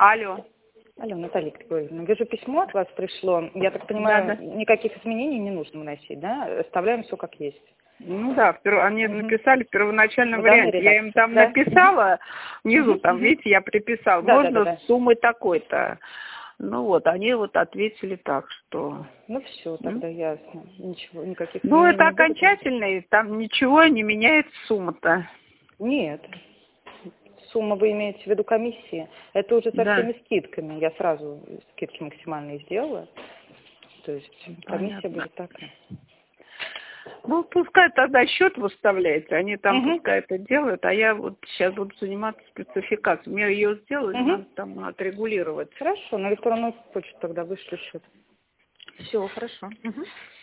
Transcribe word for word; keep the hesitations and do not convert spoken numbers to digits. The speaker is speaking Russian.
Алло. Алло, Наталья Григорьевна, вижу, письмо от вас пришло. Я так понимаю, Да, да. никаких изменений не нужно вносить, да? Оставляем все как есть. Ну да, они Мгм. написали в первоначальном В данной варианте. Я им редакции, там да? написала, внизу Мгм, там, мгм. видите, я приписала, Да, да, да, можно да. с суммой такой-то. Ну вот, они вот ответили так, что... Ну все, м? тогда ясно. Ничего, никаких Ну, изменений это не будет. окончательно, и там ничего не меняется сумма-то. Нет. Сумма вы имеете в виду комиссии? Это уже со Да, всеми скидками. Я сразу скидки максимальные сделала. То есть комиссия понятно. будет такая. Ну, пускай тогда счет выставляется, они там Угу. пускай это делают, а я вот сейчас буду заниматься спецификацией. Мне ее сделали, Угу. надо там отрегулировать. Хорошо, на электронную почту тогда вышлю счет. Все, хорошо. Угу.